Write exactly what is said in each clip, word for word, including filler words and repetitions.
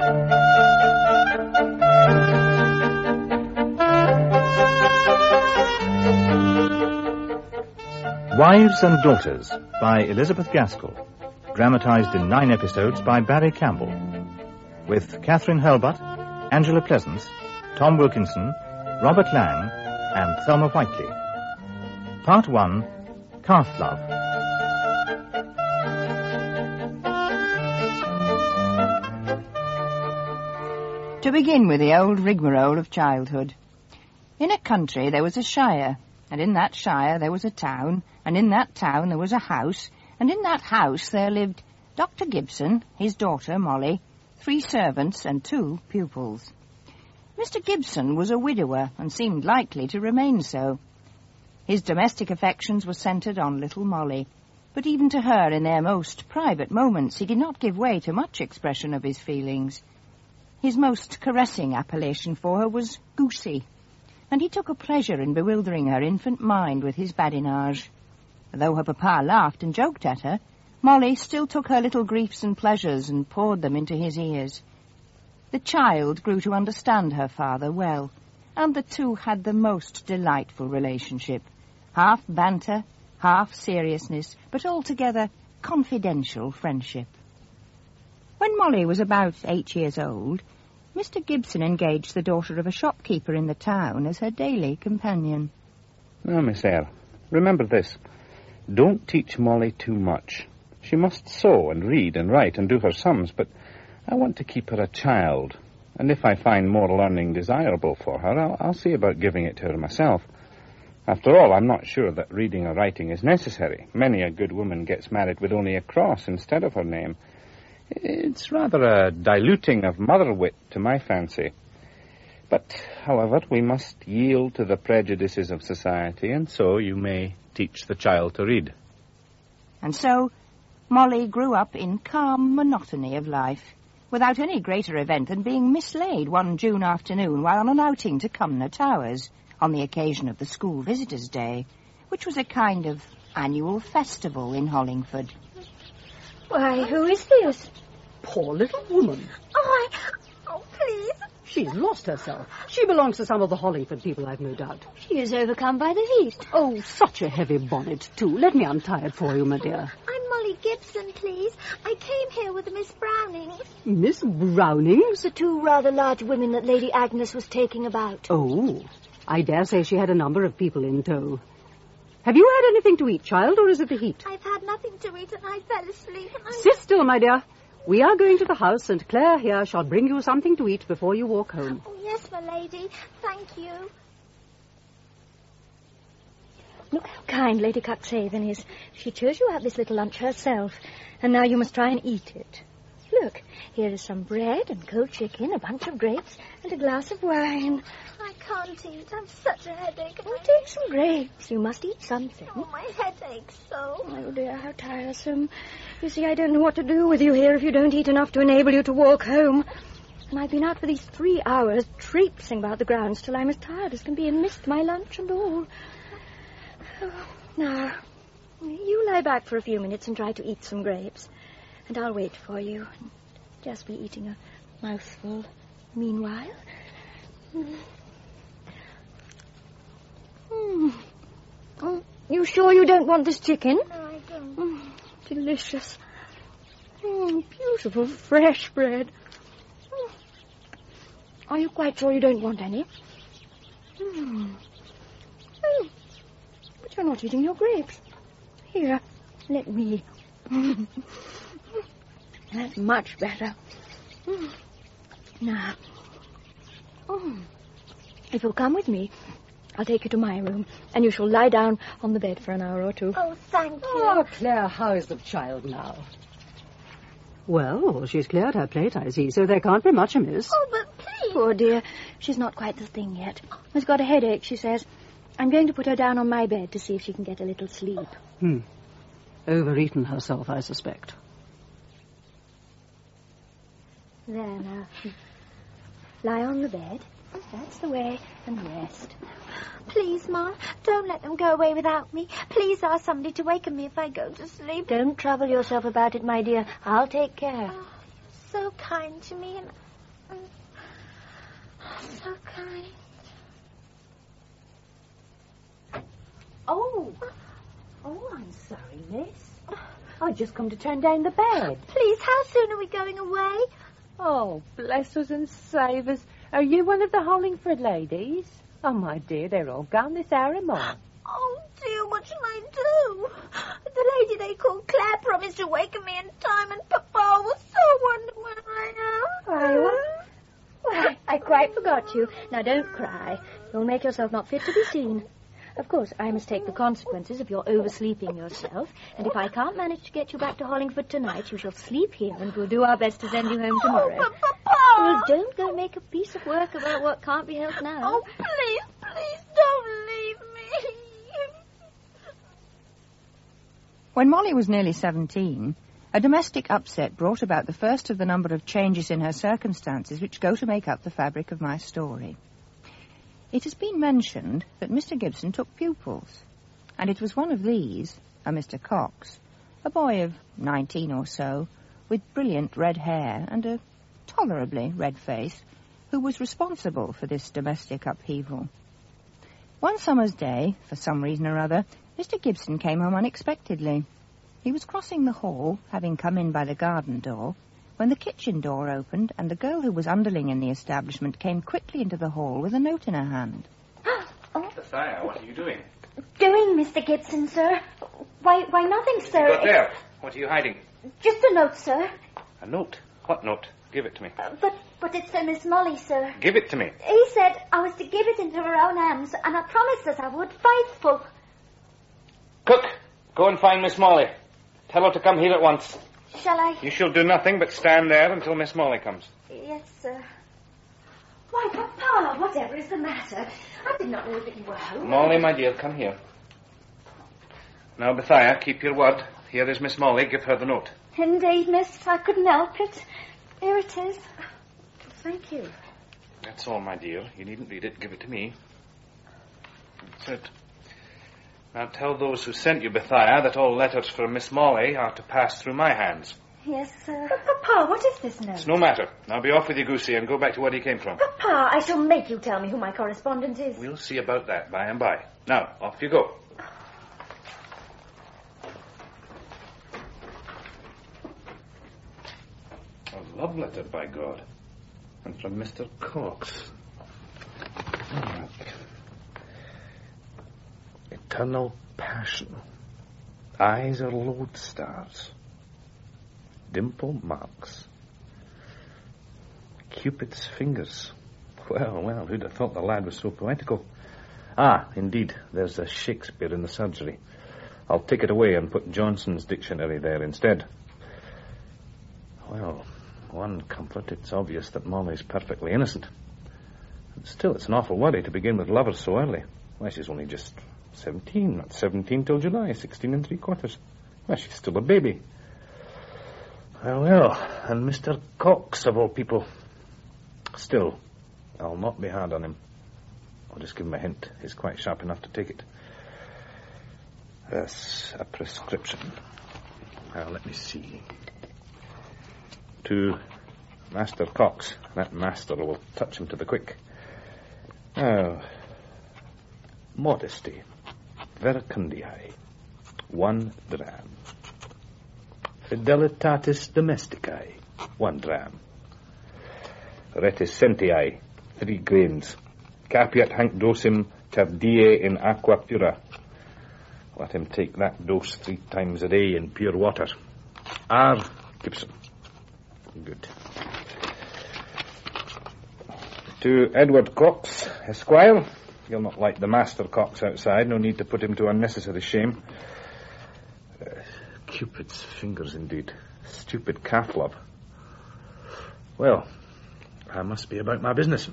Wives and Daughters by Elizabeth Gaskell, dramatised in nine episodes by Barry Campbell, with Catherine Hurlbutt, Angela Pleasance, Tom Wilkinson, Robert Lang, and Thelma Whiteley. Part one, Calf Love. To begin with the old rigmarole of childhood. In a country there was a shire, and in that shire there was a town, and in that town there was a house, and in that house there lived Doctor Gibson, his daughter Molly, three servants and two pupils. Mister Gibson was a widower and seemed likely to remain so. His domestic affections were centred on little Molly, but even to her in their most private moments he did not give way to much expression of his feelings. His most caressing appellation for her was Goosey, and he took a pleasure in bewildering her infant mind with his badinage. Though her papa laughed and joked at her, Molly still took her little griefs and pleasures and poured them into his ears. The child grew to understand her father well, and the two had the most delightful relationship, half banter, half seriousness, but altogether confidential friendship. When Molly was about eight years old, Mister Gibson engaged the daughter of a shopkeeper in the town as her daily companion. Now, Miss Eyre, remember this. Don't teach Molly too much. She must sew and read and write and do her sums, but I want to keep her a child. And if I find more learning desirable for her, I'll, I'll see about giving it to her myself. After all, I'm not sure that reading or writing is necessary. Many a good woman gets married with only a cross instead of her name. It's rather a diluting of mother wit to my fancy. But, however, we must yield to the prejudices of society, and so you may teach the child to read. And so Molly grew up in calm monotony of life, without any greater event than being mislaid one June afternoon while on an outing to Cumnor Towers, on the occasion of the school visitors' day, which was a kind of annual festival in Hollingford. Why, who is this? Poor little woman. Oh, I... Oh, please. She's lost herself. She belongs to some of the Hollingford people, I've no doubt. She is overcome by the heat. Oh, such a heavy bonnet, too. Let me untie it for you, my dear. I'm Molly Gibson, please. I came here with Miss Browning. Miss Browning? The two rather large women that Lady Agnes was taking about. Oh, I dare say she had a number of people in tow. Have you had anything to eat, child, or is it the heat? I've had nothing to eat and I fell asleep. And I... Sit still, my dear. We are going to the house, and Claire here shall bring you something to eat before you walk home. Oh, yes, my lady. Thank you. Look how kind Lady Cuxhaven is. She chose you out this little lunch herself, and now you must try and eat it. Look, here is some bread and cold chicken, a bunch of grapes, and a glass of wine. I can't eat. I've such a headache. Oh, take some grapes. You must eat something. Oh, my head aches so. Oh, dear, how tiresome. You see, I don't know what to do with you here if you don't eat enough to enable you to walk home. And I've been out for these three hours traipsing about the grounds till I'm as tired as can be and missed my lunch and all. Oh, now, you lie back for a few minutes and try to eat some grapes. And I'll wait for you. Just be eating a mouthful meanwhile. Mm. Mm. Oh, you sure you don't want this chicken? No, I don't. Mm, delicious. Mm, beautiful fresh bread. Mm. Are you quite sure you don't want any? Mm. Oh, but you're not eating your grapes. Here, let me. That's much better. Mm. Now, oh, if you'll come with me, I'll take you to my room, and you shall lie down on the bed for an hour or two. Oh, thank you. Oh, Claire, how is the child now? Well, she's cleared her plate, I see, so there can't be much amiss. Oh, but please. Poor dear, she's not quite the thing yet. She's got a headache, she says. I'm going to put her down on my bed to see if she can get a little sleep. Hmm. Overeaten herself, I suspect. There now. Lie on the bed. That's the way. And rest. Please, Ma, don't let them go away without me. Please ask somebody to waken me if I go to sleep. Don't trouble yourself about it, my dear. I'll take care. Oh, so kind to me, and So kind. Oh. Oh, I'm sorry, miss. I just come to turn down the bed. Please, how soon are we going away? Oh, bless us and save us. Are you one of the Hollingford ladies? Oh, my dear, they're all gone this hour and more. Oh, dear, what shall I do? The lady they called Claire promised to waken me in time, and Papa will so wonder where I am. Why, Why, I quite forgot you. Now, don't cry. You'll make yourself not fit to be seen. Of course, I must take the consequences of your oversleeping yourself, and if I can't manage to get you back to Hollingford tonight, you shall sleep here, and we'll do our best to send you home tomorrow. Oh, but Papa! Well, don't go make a piece of work about what can't be helped now. Oh, please, please don't leave me. When Molly was nearly seventeen, a domestic upset brought about the first of the number of changes in her circumstances which go to make up the fabric of my story. It has been mentioned that Mister Gibson took pupils, and it was one of these, a Mister Cox, a boy of nineteen or so, with brilliant red hair and a tolerably red face, who was responsible for this domestic upheaval. One summer's day, for some reason or other, Mister Gibson came home unexpectedly. He was crossing the hall, having come in by the garden door, when the kitchen door opened and the girl who was underling in the establishment came quickly into the hall with a note in her hand. Oh. Bethia, what are you doing? Doing, Mister Gibson, sir. Why, why, nothing, sir. Got there. What are you hiding? Just a note, sir. A note? What note? Give it to me. Uh, but, but it's for Miss Molly, sir. Give it to me. He said I was to give it into her own hands, and I promised that I would, faithful. Cook, go and find Miss Molly. Tell her to come here at once. Shall I? You shall do nothing but stand there until Miss Molly comes. Yes, sir. Why, Papa, whatever is the matter? I did not know that you were home. Molly, my dear, come here. Now, Bethia, keep your word. Here is Miss Molly. Give her the note. Indeed, miss. I couldn't help it. Here it is. Thank you. That's all, my dear. You needn't read it. Give it to me. That's it. Now tell those who sent you, Bethia, that all letters from Miss Molly are to pass through my hands. Yes, sir. But, Papa, what is this note? It's no matter. Now be off with you, Goosey, and go back to where you came from. Papa, I shall make you tell me who my correspondent is. We'll see about that by and by. Now, off you go. A love letter, by God. And from Mister Cox. Oh. Eternal passion. Eyes are lodestars. Dimple marks. Cupid's fingers. Well, well, who'd have thought the lad was so poetical? Ah, indeed, there's a Shakespeare in the surgery. I'll take it away and put Johnson's dictionary there instead. Well, one comfort, it's obvious that Molly's perfectly innocent. And still, it's an awful worry to begin with lovers so early. Why, she's only just seventeen, not seventeen till July, sixteen and three quarters. Well, she's still a baby. Well, well, and Mister Cox, of all people. Still, I'll not be hard on him. I'll just give him a hint. He's quite sharp enough to take it. That's a prescription. Now, let me see. To Master Cox. That master will touch him to the quick. Now, modesty. Verecundiae. One dram. Fidelitatis domesticae. One dram. Reticentiae. Three grains. Capiat hanc dosem tardie in aqua pura. Let him take that dose three times a day in pure water. R. Gibson. Good. To Edward Cox, Esquire. You'll not like the Master Cox outside. No need to put him to unnecessary shame. Uh, Cupid's fingers, indeed. Stupid calf love. Well, I must be about my business.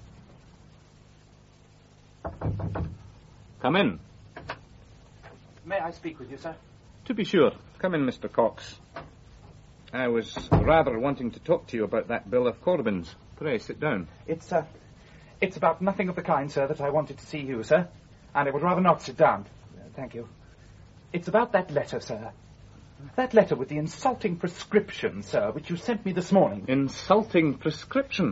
Come in. May I speak with you, sir? To be sure. Come in, Mister Cox. I was rather wanting to talk to you about that bill of Corbyn's. Pray, sit down. It's, uh, it's about nothing of the kind, sir, that I wanted to see you, sir. And I would rather not sit down. Uh, thank you. It's about that letter, sir. That letter with the insulting prescription, sir, which you sent me this morning. Insulting prescription?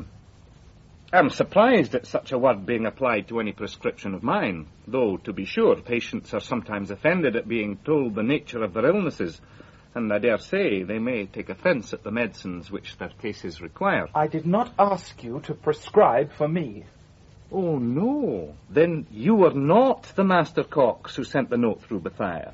I'm surprised at such a word being applied to any prescription of mine, though, to be sure, patients are sometimes offended at being told the nature of their illnesses, and I dare say they may take offence at the medicines which their cases require. I did not ask you to prescribe for me. Oh, no. Then you were not the Master Cox who sent the note through Bethia.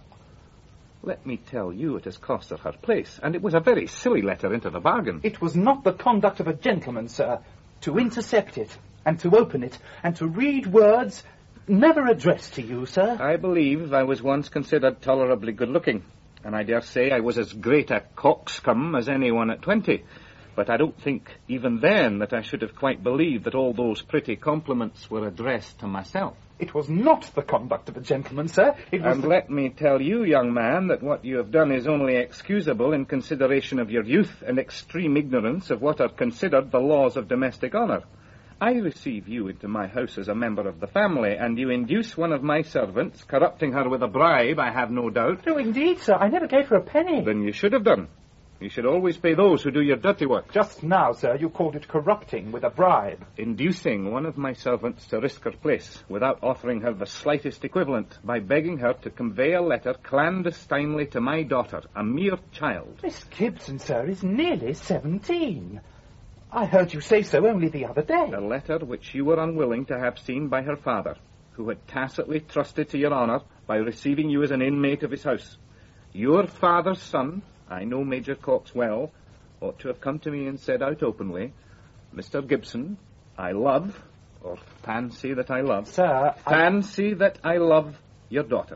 Let me tell you, it has cost her her place, and it was a very silly letter into the bargain. It was not the conduct of a gentleman, sir, to intercept it, and to open it, and to read words never addressed to you, sir. I believe I was once considered tolerably good-looking, and I dare say I was as great a coxcomb as anyone at twenty. But I don't think, even then, that I should have quite believed that all those pretty compliments were addressed to myself. It was not the conduct of a gentleman, sir. It was and the... let me tell you, young man, that what you have done is only excusable in consideration of your youth and extreme ignorance of what are considered the laws of domestic honour. I receive you into my house as a member of the family, and you induce one of my servants, corrupting her with a bribe, I have no doubt. No, indeed, sir. I never gave her a penny. Then you should have done. You should always pay those who do your dirty work. Just now, sir, you called it corrupting with a bribe. Inducing one of my servants to risk her place without offering her the slightest equivalent by begging her to convey a letter clandestinely to my daughter, a mere child. Miss Gibson, sir, is nearly seventeen. I heard you say so only the other day. A letter which you were unwilling to have seen by her father, who had tacitly trusted to your honour by receiving you as an inmate of his house. Your father's son, I know Major Cox well, ought to have come to me and said out openly, Mister Gibson, I love, or fancy that I love, Sir, fancy I... that I love your daughter.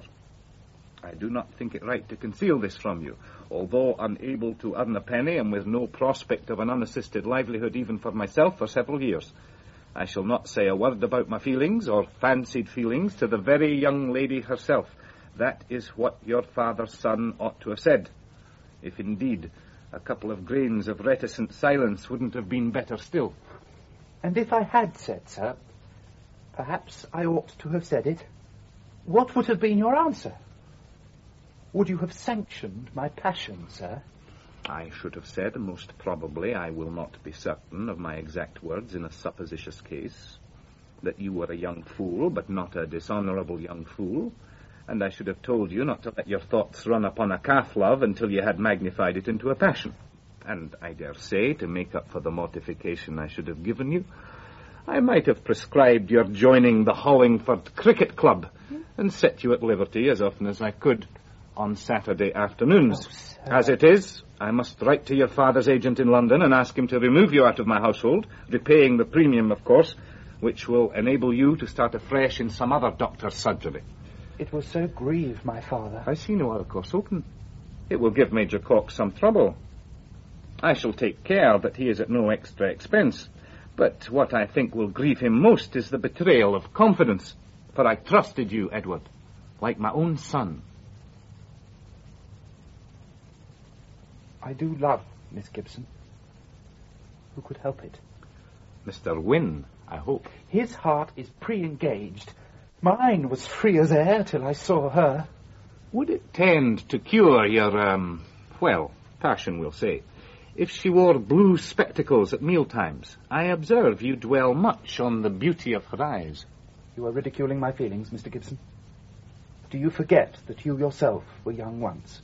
I do not think it right to conceal this from you, although unable to earn a penny and with no prospect of an unassisted livelihood even for myself for several years. I shall not say a word about my feelings or fancied feelings to the very young lady herself. That is what your father's son ought to have said. If indeed a couple of grains of reticent silence wouldn't have been better still. And if I had said, sir, perhaps I ought to have said it. What would have been your answer? Would you have sanctioned my passion, sir? I should have said, most probably, I will not be certain of my exact words in a supposititious case, that you were a young fool, but not a dishonourable young fool, and I should have told you not to let your thoughts run upon a calf-love until you had magnified it into a passion. And I dare say, to make up for the mortification I should have given you, I might have prescribed your joining the Hollingford Cricket Club and set you at liberty as often as I could on Saturday afternoons. Oh, as it is, I must write to your father's agent in London and ask him to remove you out of my household, repaying the premium, of course, which will enable you to start afresh in some other doctor's surgery. It will so grieve my father. I see no other course open. It will give Major Cox some trouble. I shall take care that he is at no extra expense. But what I think will grieve him most is the betrayal of confidence. For I trusted you, Edward, like my own son. I do love Miss Gibson. Who could help it? Mister Wynne, I hope. His heart is pre-engaged. Mine was free as air till I saw her. Would it tend to cure your, um, well, passion, we'll say, if she wore blue spectacles at mealtimes? I observe you dwell much on the beauty of her eyes. You are ridiculing my feelings, Mister Gibson. Do you forget that you yourself were young once?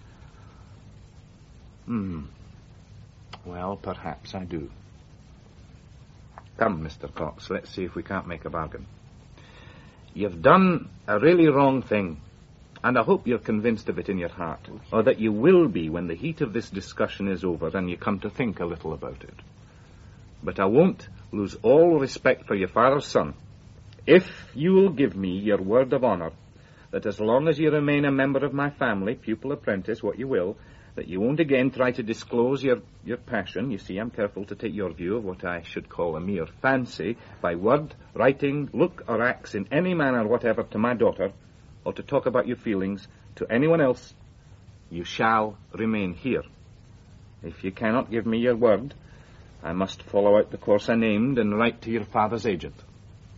Hmm. Well, perhaps I do. Come, Mister Cox, let's see if we can't make a bargain. You've done a really wrong thing, and I hope you're convinced of it in your heart, or that you will be when the heat of this discussion is over and you come to think a little about it. But I won't lose all respect for your father's son if you will give me your word of honour that as long as you remain a member of my family, pupil, apprentice, what you will, that you won't again try to disclose your, your passion. You see, I'm careful to take your view of what I should call a mere fancy, by word, writing, look, or acts in any manner whatever to my daughter, or to talk about your feelings to anyone else. You shall remain here. If you cannot give me your word, I must follow out the course I named and write to your father's agent.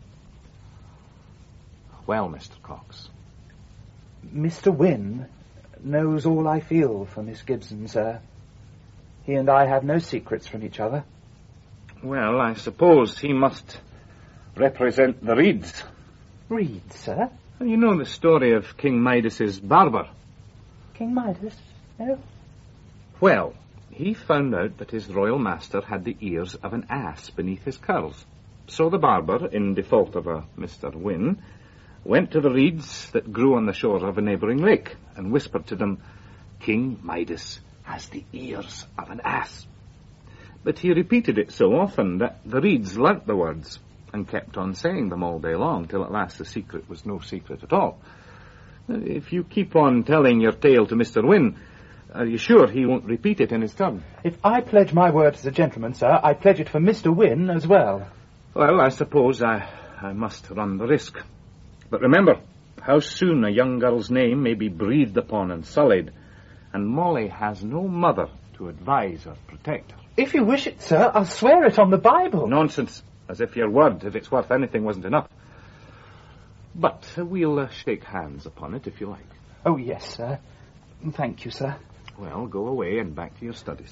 Well, Mister Cox. Mister Wynne, knows all I feel for Miss Gibson, sir. He and I have no secrets from each other. Well, I suppose he must represent the Reeds. Reeds, sir? You know the story of King Midas's barber? King Midas? No. Well, he found out that his royal master had the ears of an ass beneath his curls. So the barber, in default of a Mister Wynne, went to the reeds that grew on the shore of a neighbouring lake and whispered to them, "King Midas has the ears of an ass." But he repeated it so often that the reeds learnt the words and kept on saying them all day long, till at last the secret was no secret at all. If you keep on telling your tale to Mister Wynne, are you sure he won't repeat it in his turn? If I pledge my word as a gentleman, sir, I pledge it for Mister Wynne as well. Well, I suppose I, I must run the risk. But remember how soon a young girl's name may be breathed upon and sullied, and Molly has no mother to advise or protect her. If you wish it, sir, I'll swear it on the Bible. Nonsense. As if your word, if it's worth anything, wasn't enough. But uh, we'll uh, shake hands upon it, if you like. Oh, yes, sir. Thank you, sir. Well, go away and back to your studies.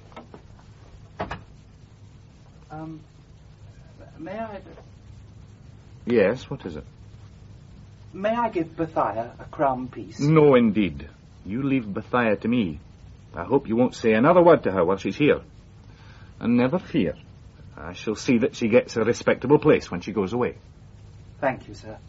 Um, may I... Yes, what is it? May I give Bethiah a crown piece? No, indeed. You leave Bethiah to me. I hope you won't say another word to her while she's here. And never fear. I shall see that she gets a respectable place when she goes away. Thank you, sir.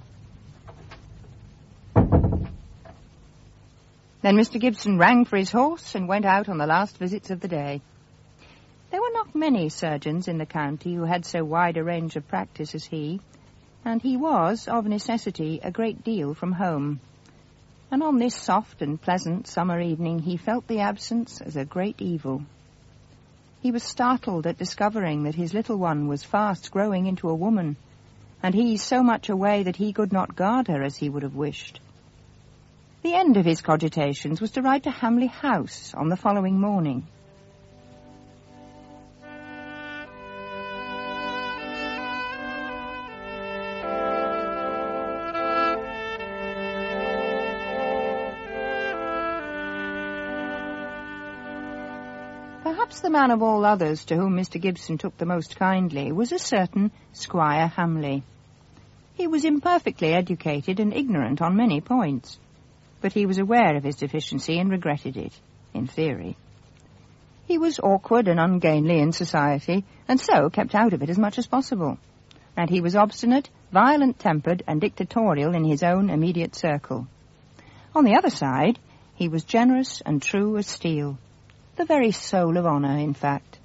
Then Mister Gibson rang for his horse and went out on the last visits of the day. There were not many surgeons in the county who had so wide a range of practice as he, and he was, of necessity, a great deal from home. And on this soft and pleasant summer evening he felt the absence as a great evil. He was startled at discovering that his little one was fast growing into a woman, and he so much away that he could not guard her as he would have wished. The end of his cogitations was to ride to Hamley House on the following morning. Perhaps the man of all others to whom Mister Gibson took the most kindly was a certain Squire Hamley. He was imperfectly educated and ignorant on many points, but he was aware of his deficiency and regretted it, in theory. He was awkward and ungainly in society, and so kept out of it as much as possible. And he was obstinate, violent-tempered, and dictatorial in his own immediate circle. On the other side, he was generous and true as steel. The very soul of honour, in fact.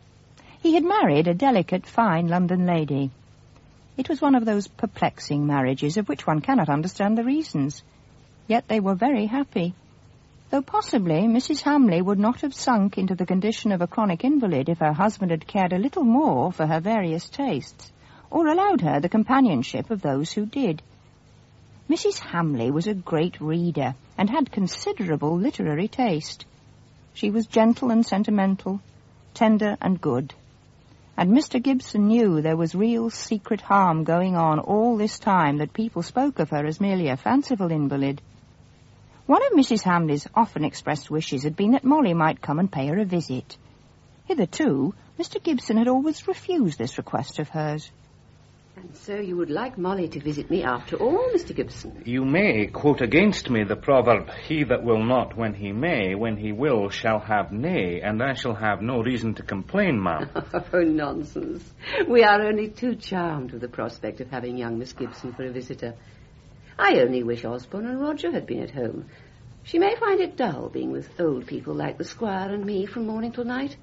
He had married a delicate, fine London lady. It was one of those perplexing marriages of which one cannot understand the reasons. Yet they were very happy, though possibly Missus Hamley would not have sunk into the condition of a chronic invalid if her husband had cared a little more for her various tastes, or allowed her the companionship of those who did. Missus Hamley was a great reader, and had considerable literary taste. She was gentle and sentimental, tender and good. And Mister Gibson knew there was real secret harm going on all this time that people spoke of her as merely a fanciful invalid. One of Missus Hamley's often expressed wishes had been that Molly might come and pay her a visit. Hitherto, Mister Gibson had always refused this request of hers. And so you would like Molly to visit me after all, Mister Gibson? You may quote against me the proverb, "He that will not when he may, when he will shall have nay," and I shall have no reason to complain, ma'am. Oh, nonsense. We are only too charmed with the prospect of having young Miss Gibson for a visitor. I only wish Osborne and Roger had been at home. She may find it dull being with old people like the Squire and me from morning till night.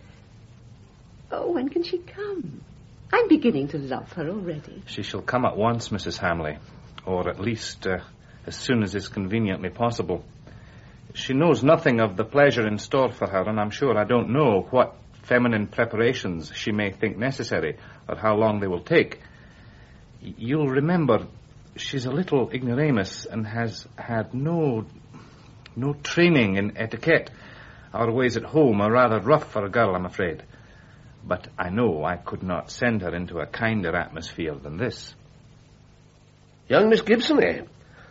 Oh, when can she come? I'm beginning to love her already. She shall come at once, Missus Hamley, or at least uh, as soon as is conveniently possible. She knows nothing of the pleasure in store for her, and I'm sure I don't know what feminine preparations she may think necessary, or how long they will take. Y- you'll remember she's a little ignoramus and has had no, no training in etiquette. Our ways at home are rather rough for a girl, I'm afraid. But I know I could not send her into a kinder atmosphere than this. Young Miss Gibson, eh?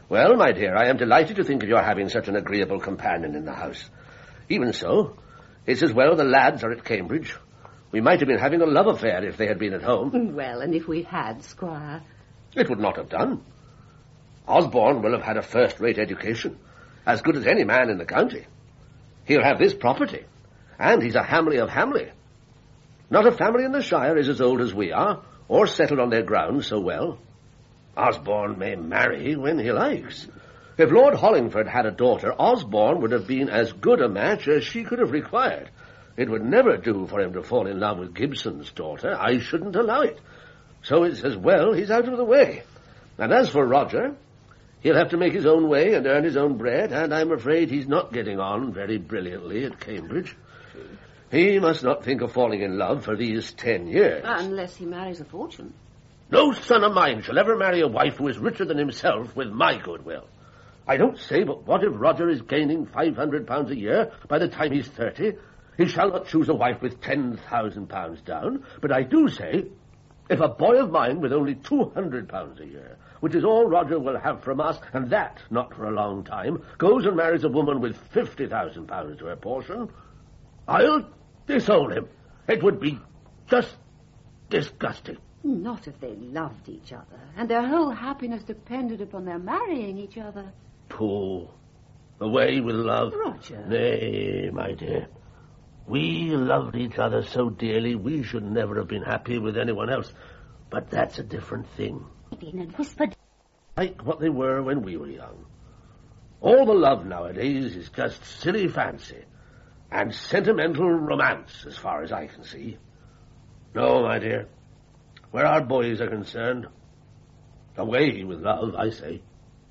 Well, my dear, I am delighted to think of your having such an agreeable companion in the house. Even so, it's as well the lads are at Cambridge. We might have been having a love affair if they had been at home. Well, and if we had, Squire? It would not have done. Osborne will have had a first-rate education, as good as any man in the county. He'll have this property, and he's a Hamley of Hamley. Not a family in the Shire is as old as we are, or settled on their ground so well. Osborne may marry when he likes. If Lord Hollingford had a daughter, Osborne would have been as good a match as she could have required. It would never do for him to fall in love with Gibson's daughter. I shouldn't allow it. So it's as well he's out of the way. And as for Roger, he'll have to make his own way and earn his own bread, and I'm afraid he's not getting on very brilliantly at Cambridge. He must not think of falling in love for these ten years. Unless he marries a fortune. No son of mine shall ever marry a wife who is richer than himself with my goodwill. I don't say, but what if Roger is gaining five hundred pounds a year by the time he's thirty? He shall not choose a wife with ten thousand pounds down, but I do say, if a boy of mine with only two hundred pounds a year, which is all Roger will have from us, and that not for a long time, goes and marries a woman with fifty thousand pounds to her portion, I'll disown him. It would be just disgusting. Not if they loved each other, and their whole happiness depended upon their marrying each other. Pooh. Away with love. Roger. Nay, my dear. We loved each other so dearly we should never have been happy with anyone else. But that's a different thing. And whispered. Like what they were when we were young. All the love nowadays is just silly fancy and sentimental romance, as far as I can see. No, my dear. Where our boys are concerned, away with love, I say.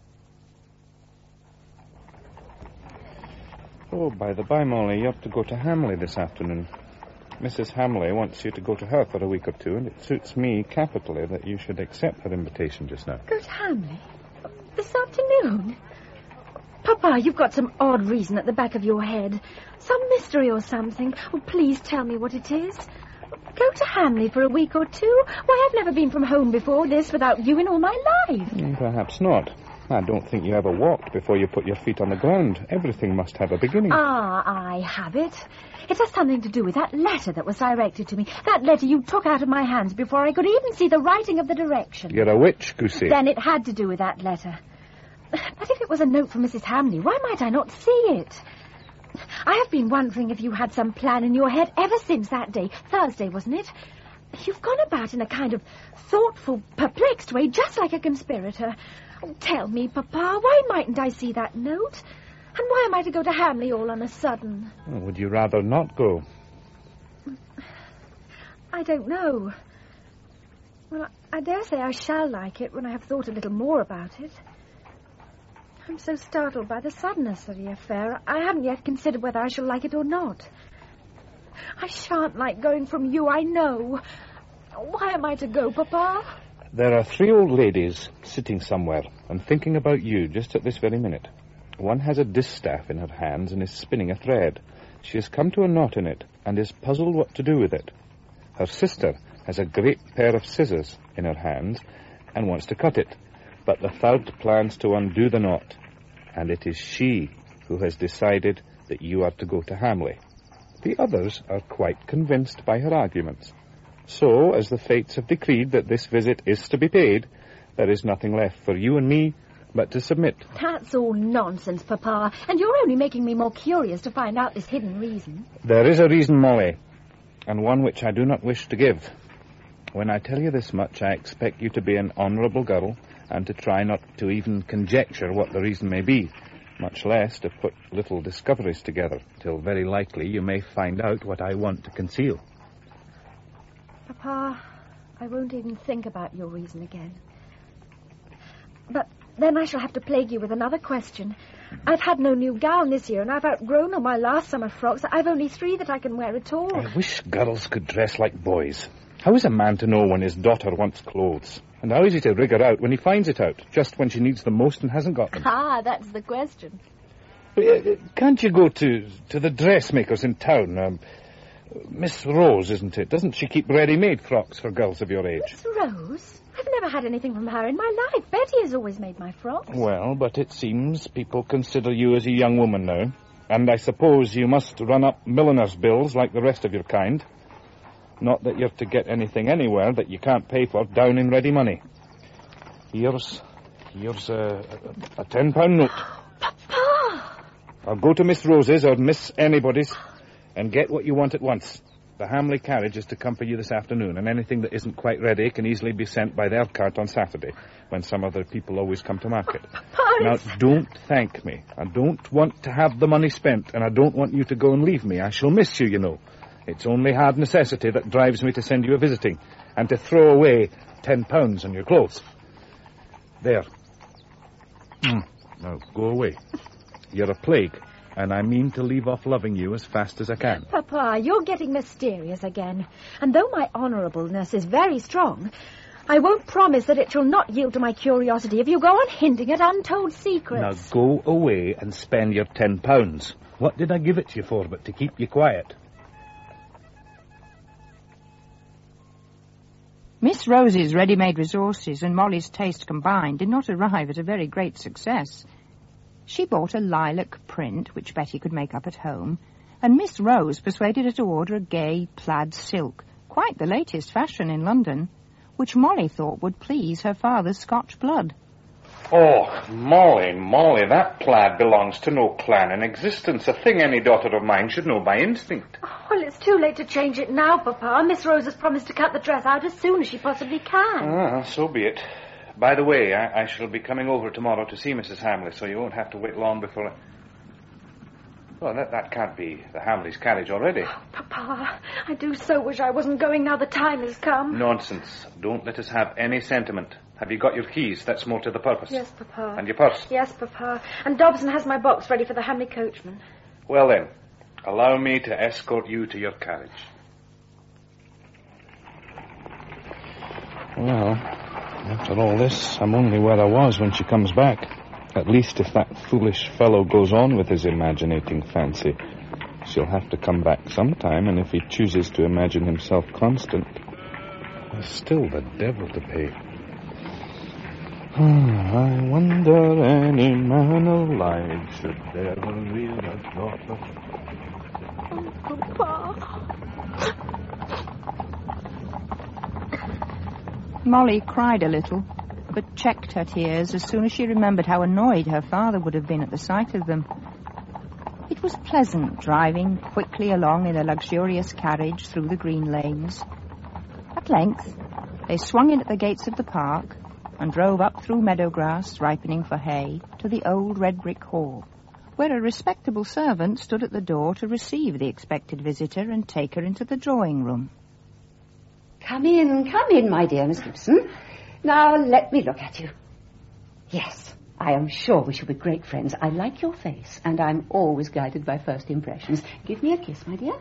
Oh, by the by, Molly, you have to go to Hamley this afternoon. Missus Hamley wants you to go to her for a week or two, and it suits me capitally that you should accept her invitation just now. Go to Hamley? This afternoon? Papa, you've got some odd reason at the back of your head. Some mystery or something. Oh, please tell me what it is. Go to Hamley for a week or two? Why, I've never been from home before this without you in all my life. Mm, perhaps not. I don't think you ever walked before you put your feet on the ground. Everything must have a beginning. Ah, I have it. It has something to do with that letter that was directed to me. That letter you took out of my hands before I could even see the writing of the direction. You're a witch, Goosey. Then it had to do with that letter. But if it was a note from Missus Hamley, why might I not see it? I have been wondering if you had some plan in your head ever since that day. Thursday, wasn't it? You've gone about in a kind of thoughtful, perplexed way, just like a conspirator. Oh, tell me, Papa, why mightn't I see that note? And why am I to go to Hamley all on a sudden? Well, would you rather not go? I don't know. Well, I, I dare say I shall like it when I have thought a little more about it. I'm so startled by the suddenness of the affair. I haven't yet considered whether I shall like it or not. I shan't like going from you, I know. Why am I to go, Papa? There are three old ladies sitting somewhere and thinking about you just at this very minute. One has a distaff in her hands and is spinning a thread. She has come to a knot in it and is puzzled what to do with it. Her sister has a great pair of scissors in her hands and wants to cut it. But the third plans to undo the knot, and it is she who has decided that you are to go to Hamley. The others are quite convinced by her arguments. So, as the fates have decreed that this visit is to be paid, there is nothing left for you and me but to submit. That's all nonsense, Papa, and you're only making me more curious to find out this hidden reason. There is a reason, Molly, and one which I do not wish to give. When I tell you this much, I expect you to be an honourable girl, and to try not to even conjecture what the reason may be, much less to put little discoveries together, till very likely you may find out what I want to conceal. Papa, I won't even think about your reason again. But then I shall have to plague you with another question. I've had no new gown this year, and I've outgrown all my last summer frocks. I've only three that I can wear at all. I wish girls could dress like boys. How is a man to know when his daughter wants clothes? And how is he to rig her out when he finds it out, just when she needs them most and hasn't got them? Ah, that's the question. Uh, can't you go to to the dressmakers in town? Um, Miss Rose, isn't it? Doesn't she keep ready-made frocks for girls of your age? Miss Rose? I've never had anything from her in my life. Betty has always made my frocks. Well, but it seems people consider you as a young woman now. And I suppose you must run up milliner's bills like the rest of your kind. Not that you're to get anything anywhere that you can't pay for down in ready money. Here's... here's a, a, a ten-pound note. Papa! I'll go to Miss Rose's or Miss anybody's and get what you want at once. The Hamley carriage is to come for you this afternoon, and anything that isn't quite ready can easily be sent by their cart on Saturday, when some other people always come to market. Now, don't thank me. I don't want to have the money spent, and I don't want you to go and leave me. I shall miss you, you know. It's only hard necessity that drives me to send you a visiting, and to throw away ten pounds on your clothes. There. Mm. Now, go away. You're a plague. And I mean to leave off loving you as fast as I can. Papa, you're getting mysterious again. And though my honourableness is very strong, I won't promise that it shall not yield to my curiosity if you go on hinting at untold secrets. Now go away and spend your ten pounds. What did I give it to you for but to keep you quiet? Miss Rose's ready-made resources and Molly's taste combined did not arrive at a very great success. She bought a lilac print, which Betty could make up at home, and Miss Rose persuaded her to order a gay plaid silk, quite the latest fashion in London, which Molly thought would please her father's Scotch blood. Oh, Molly, Molly, that plaid belongs to no clan in existence, a thing any daughter of mine should know by instinct. Oh, well, it's too late to change it now, Papa. Miss Rose has promised to cut the dress out as soon as she possibly can. Ah, so be it. By the way, I, I shall be coming over tomorrow to see Missus Hamley, so you won't have to wait long before... I... Well, that, that can't be the Hamleys' carriage already. Oh, Papa, I do so wish I wasn't going now the time has come. Nonsense. Don't let us have any sentiment. Have you got your keys? That's more to the purpose. Yes, Papa. And your purse? Yes, Papa. And Dobson has my box ready for the Hamley coachman. Well, then, allow me to escort you to your carriage. Well... After all this, I'm only where I was when she comes back. At least if that foolish fellow goes on with his imaginating fancy, she'll have to come back sometime, and if he chooses to imagine himself constant, there's still the devil to pay. I wonder any man alive should ever read a daughter. Oh, Papa. Molly cried a little, but checked her tears as soon as she remembered how annoyed her father would have been at the sight of them. It was pleasant driving quickly along in a luxurious carriage through the green lanes. At length, they swung in at the gates of the park and drove up through meadow grass, ripening for hay, to the old red brick hall, where a respectable servant stood at the door to receive the expected visitor and take her into the drawing room. Come in, come in, my dear Miss Gibson. Now, let me look at you. Yes, I am sure we shall be great friends. I like your face, and I'm always guided by first impressions. Give me a kiss, my dear.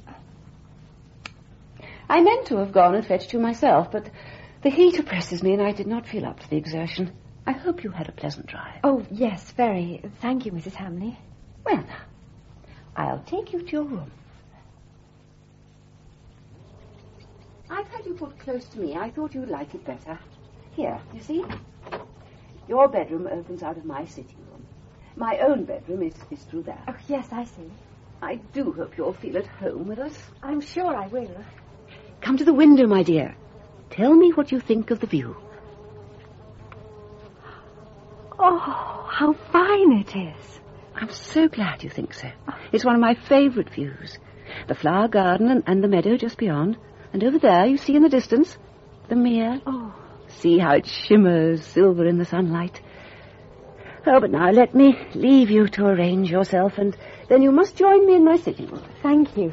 I meant to have gone and fetched you myself, but the heat oppresses me, and I did not feel up to the exertion. I hope you had a pleasant drive. Oh, yes, very. Thank you, Missus Hamley. Well, now, I'll take you to your room. I've had you put close to me. I thought you'd like it better. Here, you see? Your bedroom opens out of my sitting room. My own bedroom is, is through there. Oh, yes, I see. I do hope you'll feel at home with us. I'm sure I will. Come to the window, my dear. Tell me what you think of the view. Oh, how fine it is. I'm so glad you think so. It's one of my favourite views. The flower garden and, and the meadow just beyond. And over there, you see in the distance, the mere. Oh. See how it shimmers silver in the sunlight. Oh, but now let me leave you to arrange yourself, and then you must join me in my sitting room. Thank you.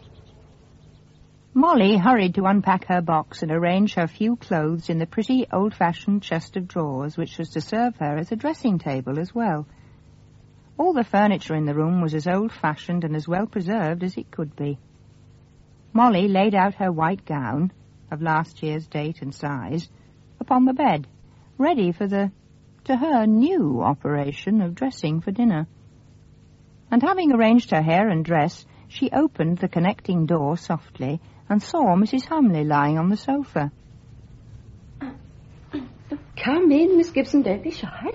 Molly hurried to unpack her box and arrange her few clothes in the pretty old-fashioned chest of drawers, which was to serve her as a dressing table as well. All the furniture in the room was as old-fashioned and as well preserved as it could be. Molly laid out her white gown, of last year's date and size, upon the bed, ready for the, to her, new operation of dressing for dinner. And having arranged her hair and dress, she opened the connecting door softly and saw Missus Hamley lying on the sofa. Come in, Miss Gibson, don't be shy.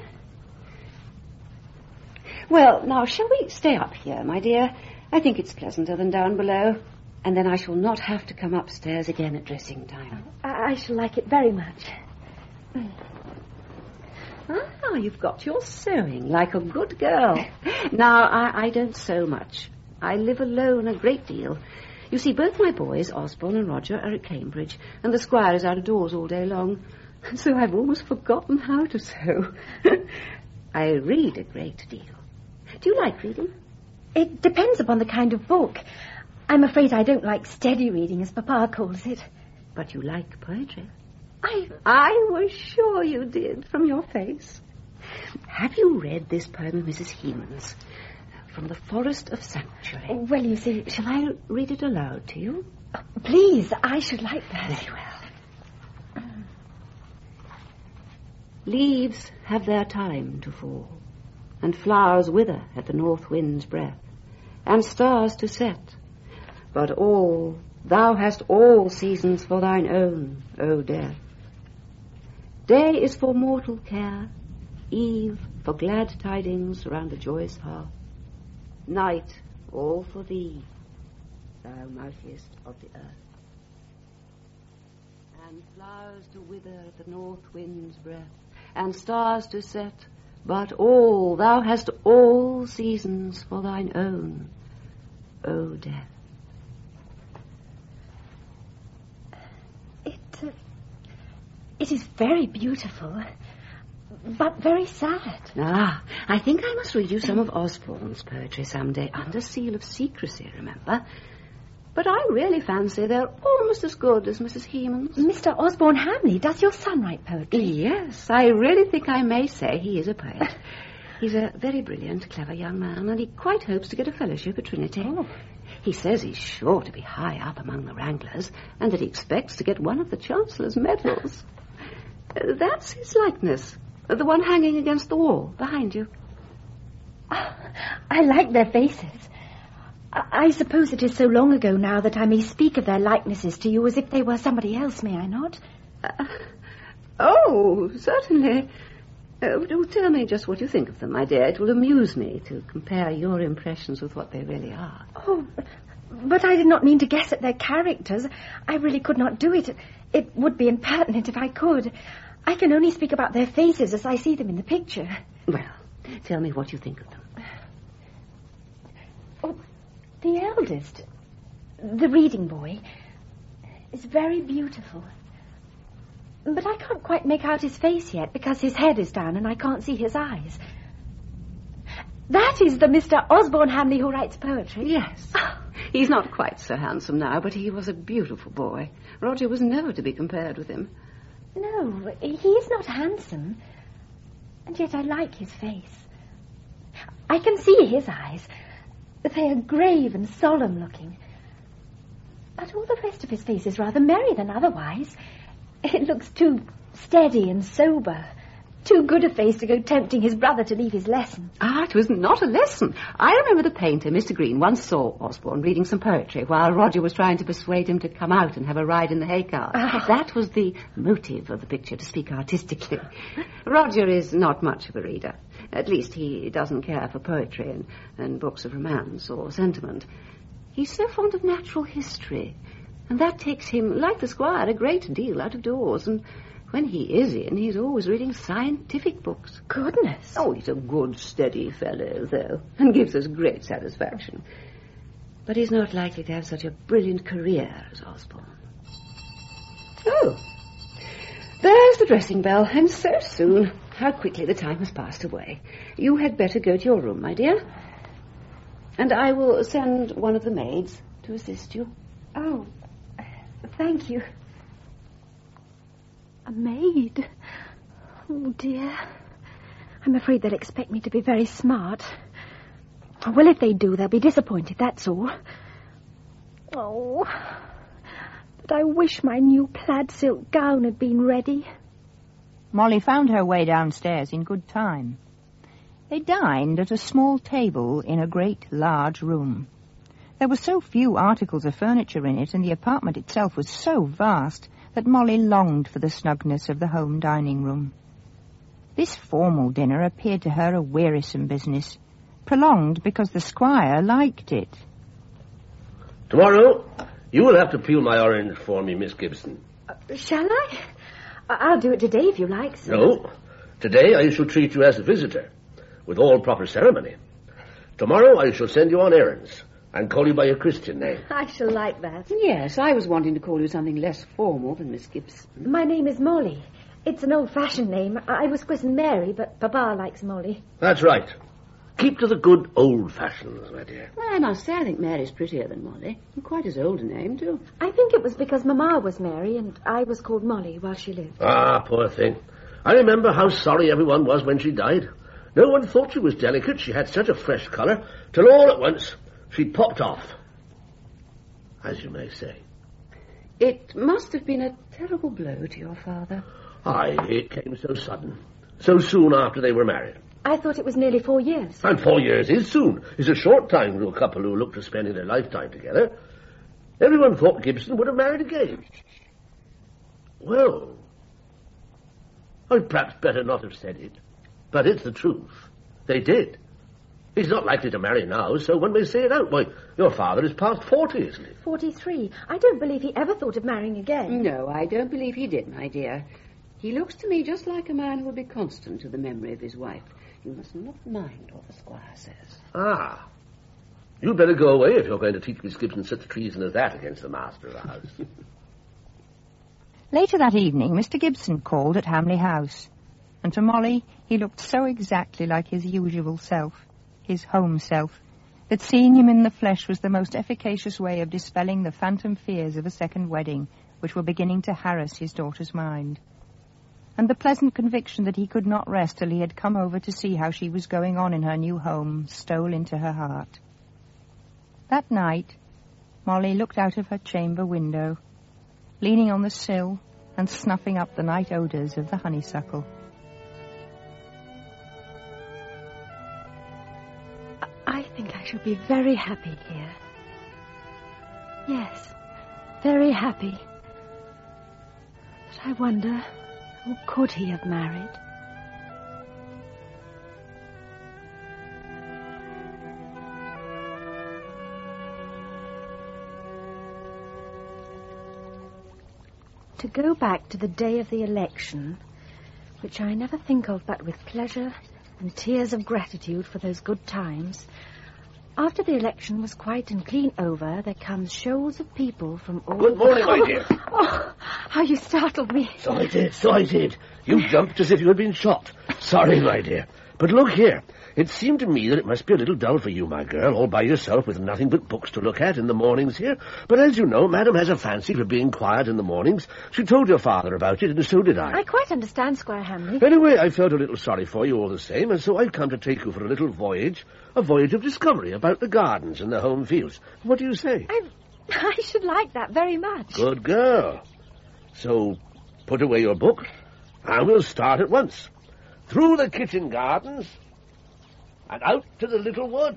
Well, now, shall we stay up here, my dear? I think it's pleasanter than down below. And then I shall not have to come upstairs again at dressing time. I, I shall like it very much. Ah, you've got your sewing, like a good girl. Now, I, I don't sew much. I live alone a great deal. You see, both my boys, Osborne and Roger, are at Cambridge, and the squire is out of doors all day long. And so I've almost forgotten how to sew. I read a great deal. Do you like reading? It depends upon the kind of book. I'm afraid I don't like steady reading, as Papa calls it. But you like poetry. I... I was sure you did, from your face. Have you read this poem of Missus Hemans, From the Forest of Sanctuary? Well, you see... Shall I read it aloud to you? Oh, please, I should like that. Very well. Leaves have their time to fall, and flowers wither at the north wind's breath, and stars to set. But all, thou hast all seasons for thine own, O death. Day is for mortal care, eve for glad tidings round the joyous hearth. Night, all for thee, thou mightiest of the earth. And flowers to wither at the north wind's breath, and stars to set, but all, thou hast all seasons for thine own, O death. It, uh, it is very beautiful, but very sad. Ah, I think I must read you some of Osborne's poetry some day, under seal of secrecy, remember. But I really fancy they're almost as good as Missus Hemans. Mister Osborne Hamley, does your son write poetry? Yes, I really think I may say he is a poet. He's a very brilliant, clever young man, and he quite hopes to get a fellowship at Trinity. Oh. He says he's sure to be high up among the Wranglers, and that he expects to get one of the Chancellor's medals. Uh, that's his likeness, uh, the one hanging against the wall behind you. Oh, I like their faces. I suppose it is so long ago now that I may speak of their likenesses to you as if they were somebody else, may I not? Uh, oh, certainly. Uh, do tell me just what you think of them, my dear. It will amuse me to compare your impressions with what they really are. Oh, but I did not mean to guess at their characters. I really could not do it. It would be impertinent if I could. I can only speak about their faces as I see them in the picture. Well, tell me what you think of them. Oh, the eldest, the reading boy, is very beautiful. But I can't quite make out his face yet because his head is down and I can't see his eyes. That is the Mister Osborne Hamley who writes poetry. Yes. He's not quite so handsome now, but he was a beautiful boy. Roger was never to be compared with him. No, he is not handsome. And yet I like his face. I can see his eyes. They are grave and solemn looking. But all the rest of his face is rather merry than otherwise. It looks too steady and sober. Too good a face to go tempting his brother to leave his lesson. Ah, it was not a lesson. I remember the painter, Mister Green, once saw Osborne reading some poetry while Roger was trying to persuade him to come out and have a ride in the hay cart. Oh. That was the motive of the picture, to speak artistically. Roger is not much of a reader. At least he doesn't care for poetry and, and books of romance or sentiment. He's so fond of natural history, and that takes him, like the squire, a great deal out of doors, and when he is in, he's always reading scientific books. Goodness. Oh, he's a good, steady fellow, though, and gives us great satisfaction. But he's not likely to have such a brilliant career as Osborne. Oh, there's the dressing bell, and so soon. How quickly the time has passed away. You had better go to your room, my dear. And I will send one of the maids to assist you. Oh, thank you. A maid? Oh, dear. I'm afraid they'll expect me to be very smart. Well, if they do, they'll be disappointed, that's all. Oh, but I wish my new plaid silk gown had been ready. Molly found her way downstairs in good time. They dined at a small table in a great, large room. There were so few articles of furniture in it, and the apartment itself was so vast, that Molly longed for the snugness of the home dining room. This formal dinner appeared to her a wearisome business, prolonged because the squire liked it. Tomorrow, you will have to peel my orange for me, Miss Gibson. Uh, shall I? I'll do it today if you like, sir. No. Today I shall treat you as a visitor, with all proper ceremony. Tomorrow I shall send you on errands and call you by your Christian name. I shall like that. Yes, I was wanting to call you something less formal than Miss Gibson. My name is Molly. It's an old-fashioned name. I was christened Mary, but Papa likes Molly. That's right. Keep to the good old fashions, my dear. Well, I must say I think Mary's prettier than Molly. And quite as old a name, too. I think it was because Mamma was Mary and I was called Molly while she lived. Ah, poor thing. I remember how sorry everyone was when she died. No one thought she was delicate. She had such a fresh colour, till all at once she popped off, as you may say. It must have been a terrible blow to your father. Aye, it came so sudden, so soon after they were married. I thought it was nearly four years. And four years is soon. It's a short time to a couple who look to spending their lifetime together. Everyone thought Gibson would have married again. Well, I'd perhaps better not have said it, but it's the truth. They did. He's not likely to marry now, so when we say it out, why, your father is past forty, isn't he? Forty-three. I don't believe he ever thought of marrying again. No, I don't believe he did, my dear. He looks to me just like a man who will be constant to the memory of his wife. You must not mind what the squire says. Ah. You'd better go away if you're going to teach Miss Gibson such treason as that against the master of the house. Later that evening, Mister Gibson called at Hamley House, and to Molly he looked so exactly like his usual self, his home self, that seeing him in the flesh was the most efficacious way of dispelling the phantom fears of a second wedding which were beginning to harass his daughter's mind. And the pleasant conviction that he could not rest till he had come over to see how she was going on in her new home stole into her heart. That night, Molly looked out of her chamber window, leaning on the sill and snuffing up the night odours of the honeysuckle. I think I shall be very happy here. Yes, very happy. But I wonder, who could he have married? To go back to the day of the election, which I never think of but with pleasure and tears of gratitude for those good times. After the election was quite and clean over, there comes shoals of people from all... Good morning, my dear. Oh, how you startled me. So I did, so I did. You jumped as if you had been shot. Sorry, my dear. But look here. It seemed to me that it must be a little dull for you, my girl, all by yourself with nothing but books to look at in the mornings here. But as you know, Madam has a fancy for being quiet in the mornings. She told your father about it, and so did I. I quite understand, Squire Hamley. Anyway, I felt a little sorry for you all the same, and so I've come to take you for a little voyage, a voyage of discovery about the gardens and the home fields. What do you say? I, I should like that very much. Good girl. So, put away your book, and we'll start at once. Through the kitchen gardens and out to the little woods.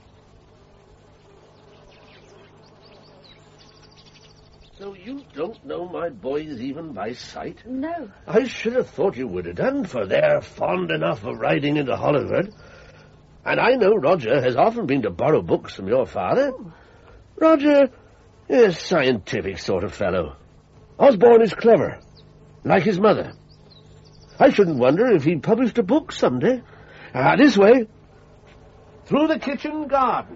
So you don't know my boys even by sight? No. I should have thought you would have done, for they're fond enough of riding into Hollingford. And I know Roger has often been to borrow books from your father. Oh. Roger is a scientific sort of fellow. Osborne is clever, like his mother. I shouldn't wonder if he'd published a book someday. Ah, this way. Through the kitchen garden.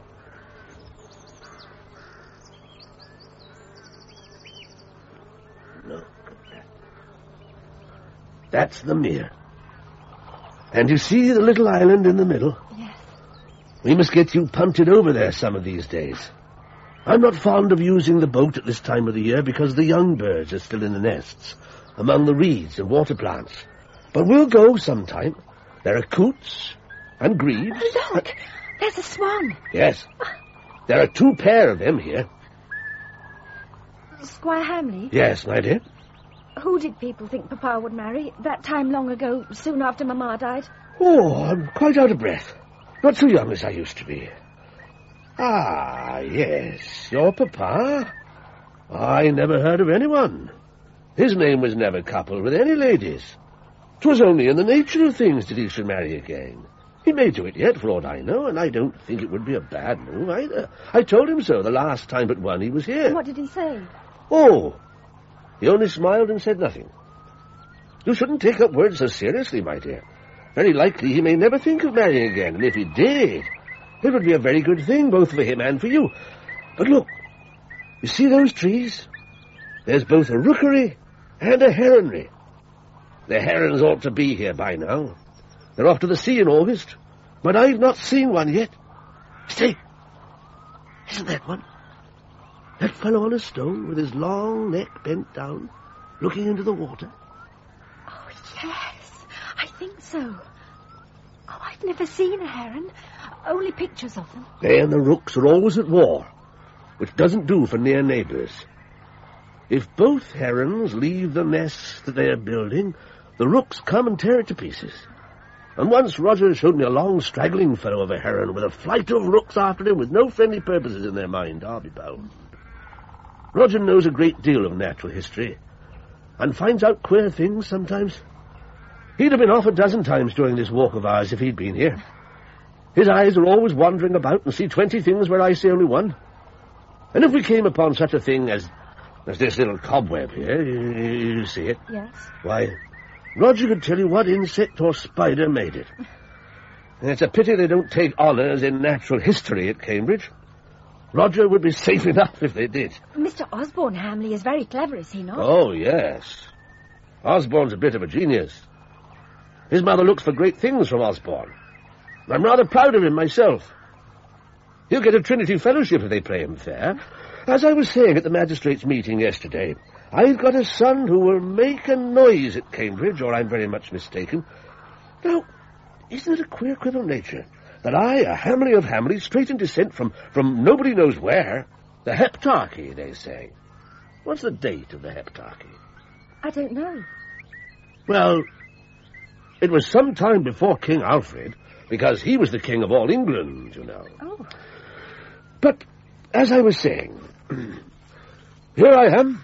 Look at that. That's the mere. And you see the little island in the middle? Yes. We must get you punted over there some of these days. I'm not fond of using the boat at this time of the year because the young birds are still in the nests, among the reeds and water plants. But we'll go sometime. There are coots and grebes. Look, there's a swan. Yes. There are two pair of them here. Squire Hamley? Yes, my dear. Who did people think Papa would marry that time long ago, soon after Mamma died? Oh, I'm quite out of breath. Not so young as I used to be. Ah, yes, your Papa. I never heard of anyone. His name was never coupled with any ladies. 'Twas only in the nature of things that he should marry again. He may do it yet, for aught I know, and I don't think it would be a bad move either. I told him so the last time but one he was here. And what did he say? Oh, he only smiled and said nothing. You shouldn't take up words so seriously, my dear. Very likely he may never think of marrying again, and if he did, it would be a very good thing, both for him and for you. But look, you see those trees? There's both a rookery and a heronry. The herons ought to be here by now. They're off to the sea in August, but I've not seen one yet. Stay! Isn't that one? That fellow on a stone with his long neck bent down, looking into the water? Oh, yes, I think so. Oh, I've never seen a heron, only pictures of them. They and the rooks are always at war, which doesn't do for near neighbours. If both herons leave the nest that they are building, the rooks come and tear it to pieces. And once Roger showed me a long, straggling fellow of a heron with a flight of rooks after him with no friendly purposes in their mind, I'll be bound. Roger knows a great deal of natural history, and finds out queer things sometimes. He'd have been off a dozen times during this walk of ours if he'd been here. His eyes are always wandering about and see twenty things where I see only one. And if we came upon such a thing as, as this little cobweb here, you, you see it? Yes. Why, Roger could tell you what insect or spider made it. And it's a pity they don't take honours in natural history at Cambridge. Roger would be safe enough if they did. Mister Osborne Hamley is very clever, is he not? Oh, yes. Osborne's a bit of a genius. His mother looks for great things from Osborne. I'm rather proud of him myself. He'll get a Trinity Fellowship if they play him fair. As I was saying at the magistrates' meeting yesterday, I've got a son who will make a noise at Cambridge, or I'm very much mistaken. Now, isn't it a queer quibble of nature that I, a Hamley of Hamley, straight in descent from, from nobody knows where, the Heptarchy, they say. What's the date of the Heptarchy? I don't know. Well, it was some time before King Alfred, because he was the king of all England, you know. Oh. But, as I was saying, here I am,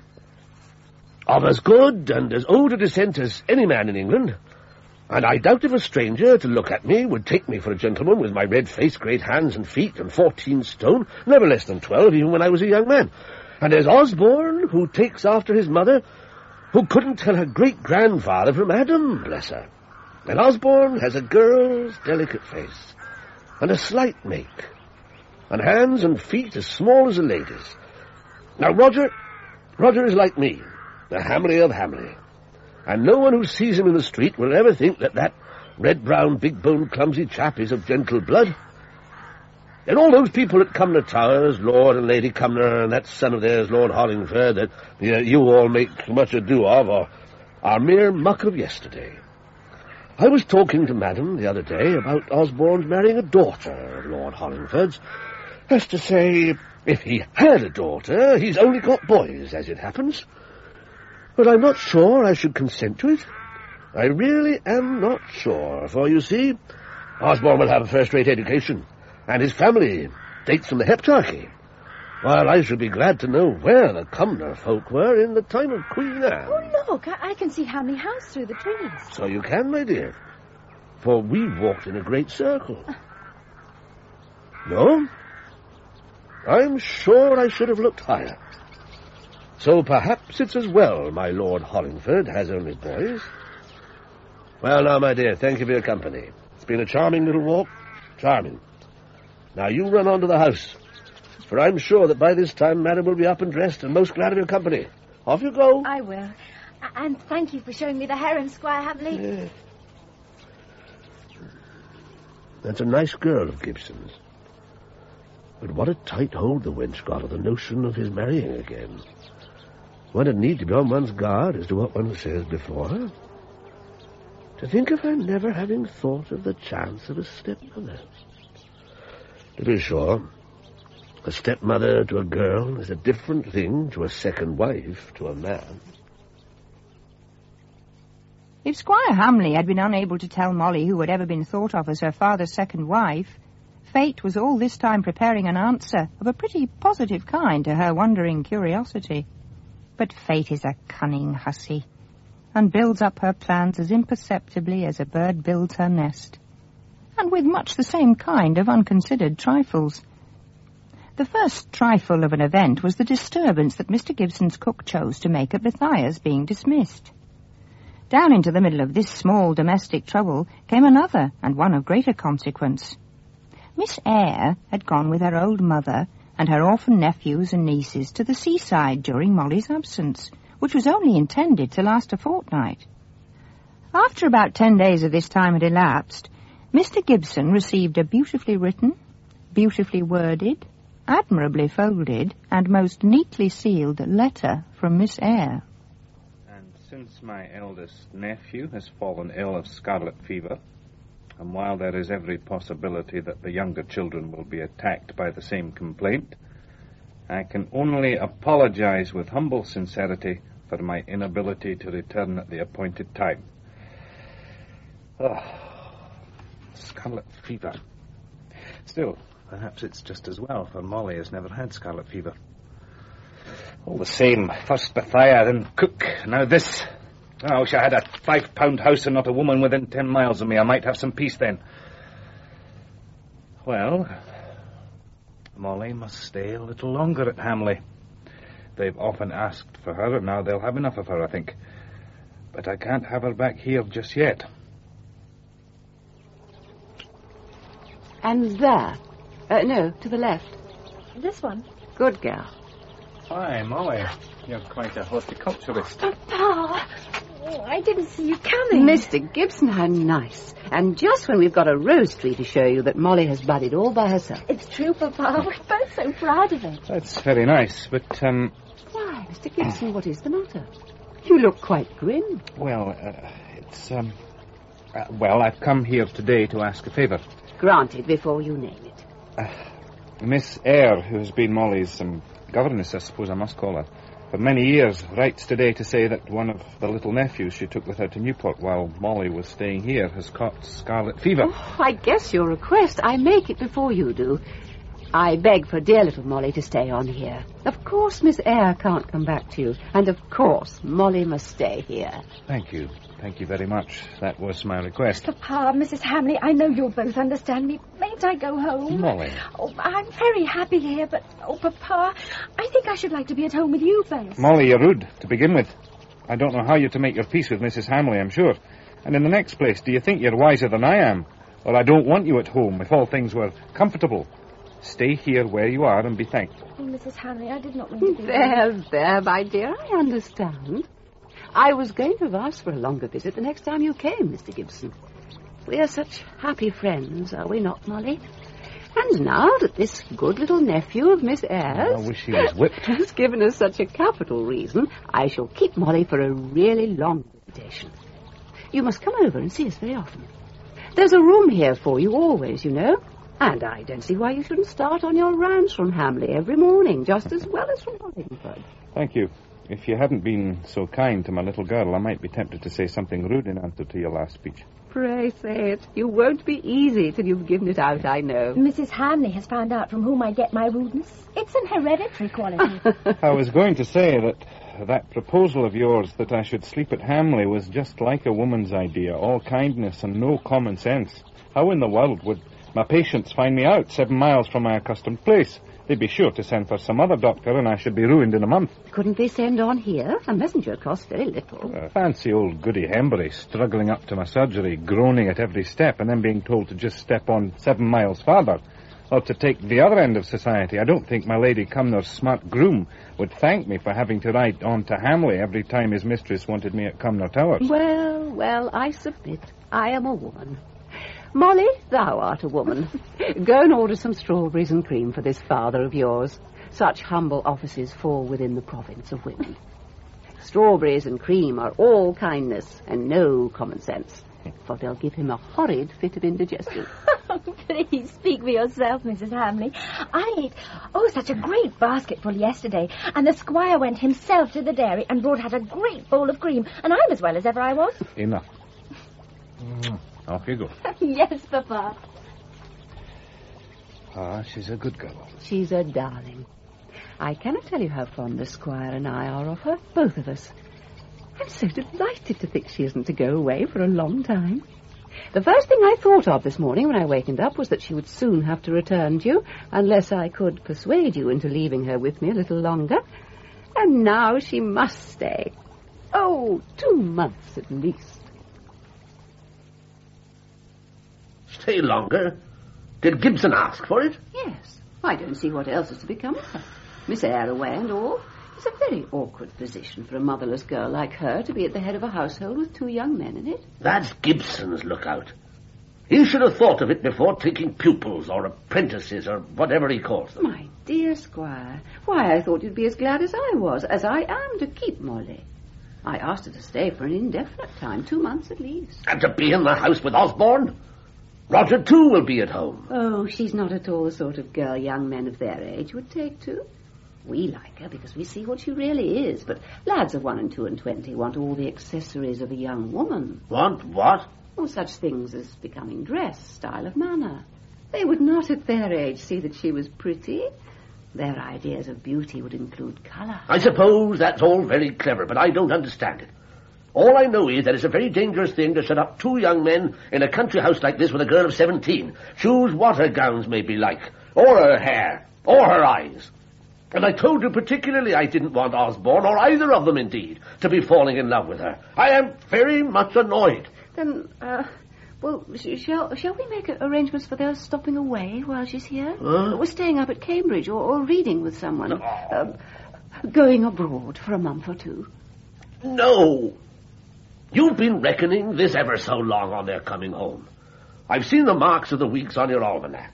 of as good and as old a descent as any man in England, and I doubt if a stranger to look at me would take me for a gentleman with my red face, great hands and feet, and fourteen stone, never less than twelve, even when I was a young man. And there's Osborne, who takes after his mother, who couldn't tell her great-grandfather from Adam, bless her. And Osborne has a girl's delicate face, and a slight make, and hands and feet as small as a lady's. Now, Roger, Roger is like me, the Hamley of Hamley, and no one who sees him in the street will ever think that that red-brown, big-boned, clumsy chap is of gentle blood. And all those people at Cumnor Towers, Lord and Lady Cumnor, and that son of theirs, Lord Hollingford, that you, know, you all make much ado of, are, are mere muck of yesterday. I was talking to Madam the other day about Osborne's marrying a daughter of Lord Hollingford's. As to say, if he had a daughter, he's only got boys, as it happens. But I'm not sure I should consent to it. I really am not sure, for you see, Osborne will have a first-rate education, and his family dates from the Heptarchy, while I should be glad to know where the Cumnor folk were in the time of Queen Anne. Oh, look, I, I can see Hamley House through the trees. So you can, my dear, for we've walked in a great circle. No? I'm sure I should have looked higher. So perhaps it's as well my Lord Hollingford has only boys. Well, now, my dear, thank you for your company. It's been a charming little walk. Charming. Now, you run on to the house, for I'm sure that by this time Madam will be up and dressed and most glad of your company. Off you go. I will. And thank you for showing me the heron, Squire Hamley. Yeah. That's a nice girl of Gibson's. But what a tight hold the wench got of the notion of his marrying again. One had need to be on one's guard as to what one says before her. To think of her never having thought of the chance of a stepmother. To be sure, a stepmother to a girl is a different thing to a second wife to a man. If Squire Hamley had been unable to tell Molly who had ever been thought of as her father's second wife, Fate was all this time preparing an answer of a pretty positive kind to her wondering curiosity. But Fate is a cunning hussy. and builds up her plans as imperceptibly as a bird builds her nest, and with much the same kind of unconsidered trifles. The first trifle of an event was the disturbance that Mister Gibson's cook chose to make at Matthias being dismissed. Down into the middle of this small domestic trouble came another, and one of greater consequence. Miss Eyre had gone with her old mother and her orphan nephews and nieces to the seaside during Molly's absence, which was only intended to last a fortnight. After about ten days of this time had elapsed, Mister Gibson received a beautifully written, beautifully worded, admirably folded, and most neatly sealed letter from Miss Eyre. And since my eldest nephew has fallen ill of scarlet fever, and while there is every possibility that the younger children will be attacked by the same complaint, I can only apologize with humble sincerity for my inability to return at the appointed time. Oh, scarlet fever. Still, perhaps it's just as well, for Molly has never had scarlet fever. All the same, first Bethia, then cook, now this. Oh, I wish I had a five-pound house and not a woman within ten miles of me. I might have some peace then. Well, Molly must stay a little longer at Hamley. They've often asked for her, and now they'll have enough of her, I think. But I can't have her back here just yet. And there. Uh, no, to the left. This one? Good girl. Hi, Molly. You're quite a horticulturist. Papa! Oh, I didn't see you coming. Mister Gibson, how nice. And just when we've got a rose tree to show you that Molly has budded all by herself. It's true, Papa. We're both so proud of it. That's very nice, but, um... Why, Mister Gibson, what is the matter? You look quite grim. Well, uh, it's, um... Uh, well, I've come here today to ask a favour. Granted, before you name it. Uh, Miss Eyre, who has been Molly's um, governess, I suppose I must call her, for many years, writes today to say that one of the little nephews she took with her to Newport while Molly was staying here has caught scarlet fever. Oh, I guess your request. I make it before you do. I beg for dear little Molly to stay on here. Of course Miss Eyre can't come back to you, and of course Molly must stay here. Thank you. Thank you very much. That was my request. Papa, Missus Hamley, I know you'll both understand me. Mayn't I go home? Molly. Oh, I'm very happy here, but, oh, Papa, I think I should like to be at home with you first. Molly, you're rude, to begin with. I don't know how you're to make your peace with Missus Hamley, I'm sure. And in the next place, do you think you're wiser than I am? Or I don't want you at home if all things were comfortable. Stay here where you are and be thankful. Oh, Missus Hamley, I did not mean to do There, that. there, my dear, I understand. I was going to have asked for a longer visit the next time you came, Mister Gibson. We are such happy friends, are we not, Molly? And now that this good little nephew of Miss Eyre's... I wish he was whipped. ...has given us such a capital reason, I shall keep Molly for a really long visitation. You must come over and see us very often. There's a room here for you always, you know. And I don't see why you shouldn't start on your rounds from Hamley every morning, just as well as from Hollingford. Thank you. If you hadn't been so kind to my little girl, I might be tempted to say something rude in answer to your last speech. Pray say it. You won't be easy till you've given it out, I know. Missus Hamley has found out from whom I get my rudeness. It's an hereditary quality. I was going to say that that proposal of yours that I should sleep at Hamley was just like a woman's idea, all kindness and no common sense. How in the world would my patients find me out seven miles from my accustomed place? They'd be sure to send for some other doctor, and I should be ruined in a month. Couldn't they send on here? A messenger costs very little. Uh, fancy old Goody Hembury struggling up to my surgery, groaning at every step, and then being told to just step on seven miles farther. Or to take the other end of society. I don't think my Lady Cumnor's smart groom would thank me for having to ride on to Hamley every time his mistress wanted me at Cumnor Towers. Well, well, I submit. I am a woman. Molly, thou art a woman. Go and order some strawberries and cream for this father of yours. Such humble offices fall within the province of women. Strawberries and cream are all kindness and no common sense, for they'll give him a horrid fit of indigestion. Please speak for yourself, Missus Hamley. I ate, oh, such a great basketful yesterday, and the squire went himself to the dairy and brought out a great bowl of cream, and I'm as well as ever I was. Enough. Mm. Off you go. Yes, Papa. Ah, she's a good girl. She's a darling. I cannot tell you how fond the squire and I are of her, both of us. I'm so delighted to think she isn't to go away for a long time. The first thing I thought of this morning when I wakened up was that she would soon have to return to you, unless I could persuade you into leaving her with me a little longer. And now she must stay. Oh, two months at least. Stay longer? Did Gibson ask for it? Yes. I don't see what else is to become of her. Miss Eyre away and all. It's a very awkward position for a motherless girl like her to be at the head of a household with two young men in it. That's Gibson's lookout. He should have thought of it before taking pupils or apprentices or whatever he calls them. My dear Squire, why, I thought you'd be as glad as I was, as I am, to keep Molly. I asked her to stay for an indefinite time, two months at least. And to be in the house with Osborne? Roger, too, will be at home. Oh, she's not at all the sort of girl young men of their age would take to. We like her because we see what she really is, but lads of one and two and twenty want all the accessories of a young woman. Want what? Oh, such things as becoming dress, style of manner. They would not at their age see that she was pretty. Their ideas of beauty would include colour. I suppose that's all very clever, but I don't understand it. All I know is that it's a very dangerous thing to shut up two young men in a country house like this with a girl of seventeen. Choose what her gowns may be like, or her hair, or her eyes. And I told you particularly I didn't want Osborne, or either of them indeed, to be falling in love with her. I am very much annoyed. Then, uh, well, sh- shall, shall we make arrangements for their stopping away while she's here? Huh? We're staying up at Cambridge, or, or reading with someone. No. Uh, going abroad for a month or two. No. You've been reckoning this ever so long on their coming home. I've seen the marks of the weeks on your almanac.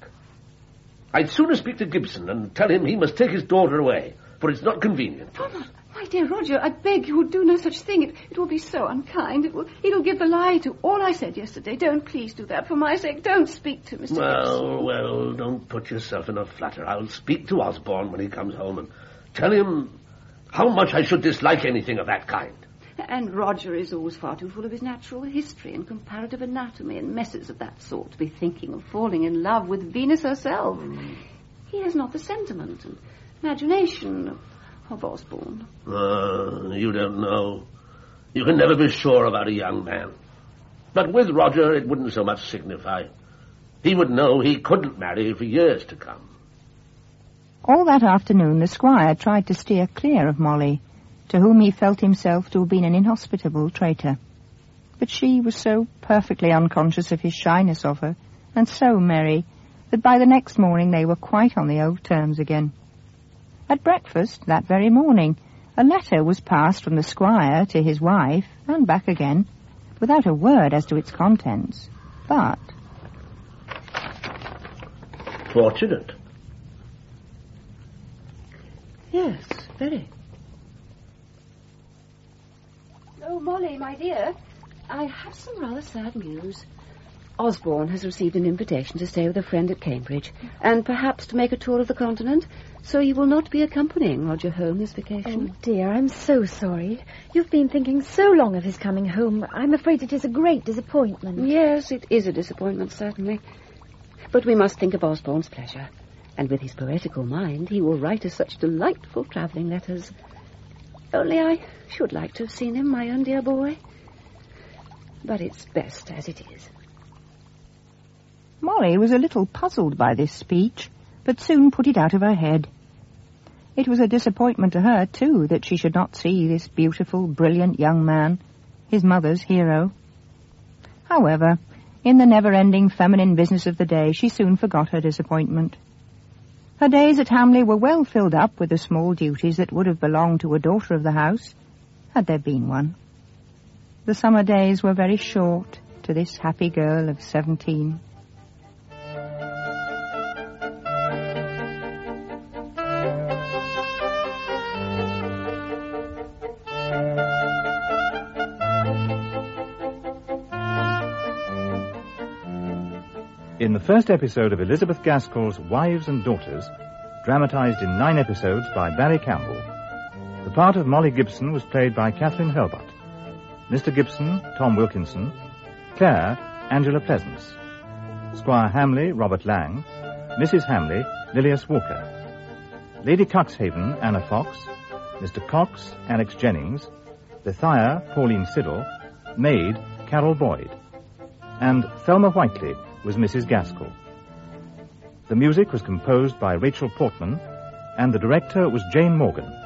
I'd sooner speak to Gibson and tell him he must take his daughter away, for it's not convenient. Oh, my, my dear Roger, I beg you will do no such thing. It, it will be so unkind. It will, it'll give the lie to all I said yesterday. Don't please do that. For my sake, don't speak to Mister Well, Gibson. well, don't put yourself in a flutter. I'll speak to Osborne when he comes home and tell him how much I should dislike anything of that kind. And Roger is always far too full of his natural history and comparative anatomy and messes of that sort to be thinking of falling in love with Venus herself. Mm. He has not the sentiment and imagination of, of Osborne. Uh, you don't know. You can never be sure about a young man. But with Roger, it wouldn't so much signify. He would know he couldn't marry for years to come. All that afternoon, the squire tried to steer clear of Molly, to whom he felt himself to have been an inhospitable traitor. But she was so perfectly unconscious of his shyness of her, and so merry, that by the next morning they were quite on the old terms again. At breakfast that very morning, a letter was passed from the squire to his wife, and back again, without a word as to its contents. But... Fortunate. Yes, very. Oh, Molly, my dear, I have some rather sad news. Osborne has received an invitation to stay with a friend at Cambridge, and perhaps to make a tour of the continent, so you will not be accompanying Roger home this vacation. Oh, dear, I'm so sorry. You've been thinking so long of his coming home. I'm afraid it is a great disappointment. Yes, it is a disappointment, certainly. But we must think of Osborne's pleasure, and with his poetical mind, he will write us such delightful travelling letters. Only I should like to have seen him, my own dear boy. But it's best as it is. Molly was a little puzzled by this speech, but soon put it out of her head. It was a disappointment to her, too, that she should not see this beautiful, brilliant young man, his mother's hero. However, in the never-ending feminine business of the day, she soon forgot her disappointment. Her days at Hamley were well filled up with the small duties that would have belonged to a daughter of the house, had there been one. The summer days were very short to this happy girl of seventeen. In the first episode of Elizabeth Gaskell's Wives and Daughters, dramatised in nine episodes by Barry Campbell, the part of Molly Gibson was played by Catherine Hurlbut. Mister Gibson, Tom Wilkinson. Claire, Angela Pleasance. Squire Hamley, Robert Lang. Missus Hamley, Lilias Walker. Lady Cuxhaven, Anna Fox. Mister Cox, Alex Jennings. Thea, Pauline Siddle, maid, Carol Boyd, and Thelma Whiteley was Missus Gaskell. The music was composed by Rachel Portman, and the director was Jane Morgan.